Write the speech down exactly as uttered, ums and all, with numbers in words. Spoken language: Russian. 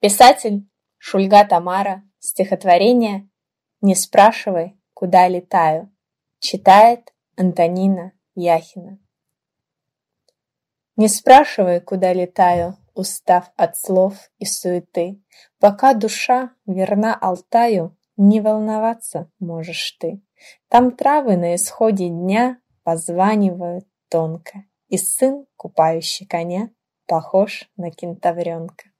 Писатель Шульга Тамара. Стихотворение «Не спрашивай, куда летаю». Читает Антонина Яхина. Не спрашивай, куда летаю, устав от слов и суеты. Пока душа верна Алтаю, не волноваться можешь ты. Там травы на исходе дня позванивают тонко, и сын, купающий коня, похож на кентавренка.